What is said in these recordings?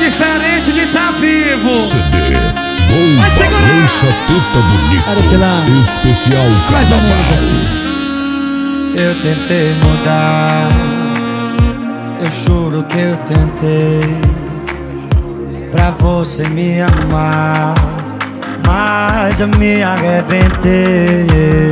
diferente de tá vivo. CD Bomba Lança Teta Bonito. Especial Carnaval. Assim. Eu tentei mudar, eu juro que eu tentei, pra você me amar, mas eu me arrebentei.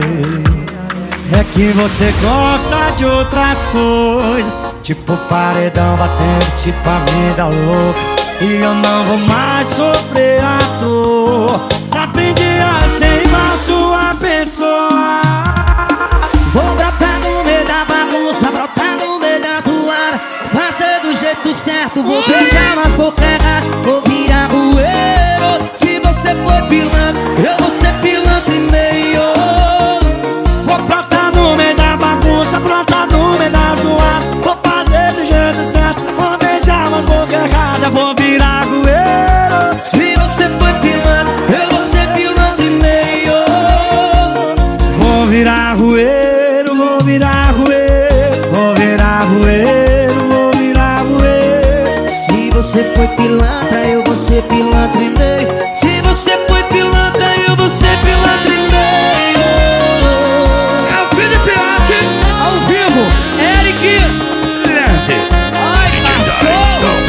É que você gosta de outras coisas, tipo paredão batendo, tipo a vida louca, e eu não vou mais sofrer à toa. Aprendi a ser igual sua pessoa. Vou brotar no meio da bagunça, brotar no meio da zoada, fazer do jeito certo, vou beijar nas bocas erradas, vou virar rueiro. Se você for pilantra, eu vou ser pilantra e meio. Vou brotar no meio da bagunça, brotar no meio da zoada, vou fazer do jeito certo, vou beijar nas bocas erradas, vou virar rueiro. Se você for pilantra, eu vou ser pilantra e meio. Vou virar rueiro, vou virar rueiro, vou virar rueiro, vou virar rueiro. Se você foi pilantra, eu vou ser pilantra e meio. Se você foi pilantra, eu vou ser pilantra e meio. É o Felipe Arte, ao vivo, Eric Lente. Ai, cachorro,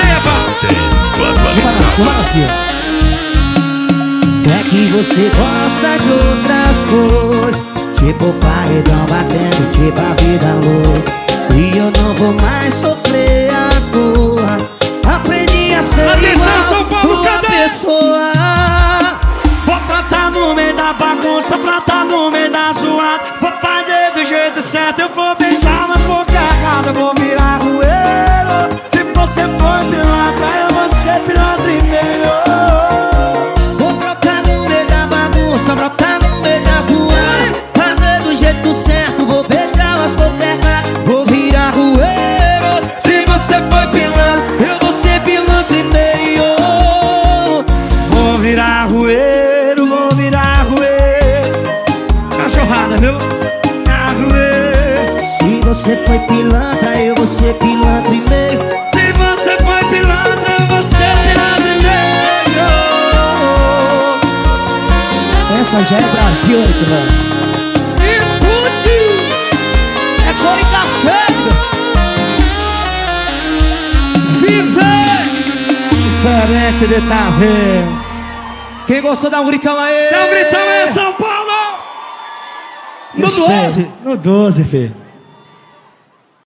É que você gosta de outras coisas, tipo paredão batendo, tipo a vida louca, e eu não vou mais sofrer à toa. Aprendi a ser Atenção, São igual Paulo, sua cadê? pessoa. Vou plantar no meio da bagunça, plantar no meio da zoada, vou fazer do jeito certo, eu vou beijar nas bocas erradas, vou virar rueiro. Se você for pilantra, eu vou ser pilantra e meio. Vou brotar no meio da bagunça, brotar no meio da zoada, fazer do jeito certo, vou beijar as bocas erradas, vou virar rueiro. Se você foi pilantra, eu vou ser pilantra e meio. Vou virar rueiro, vou virar rueiro. Cachorrada, viu? Virar rueiro. Se você foi pilantra, eu vou ser pilantra e meio. Se você foi pilantra, eu vou ser pilantra e meio. Essa já é Brasil, velho. escute. É cor e cacete. Diferente de tá vendo. Quem gostou, dá um gritão aí. Dá um gritão aí, São Paulo. No 12. No 12, filho.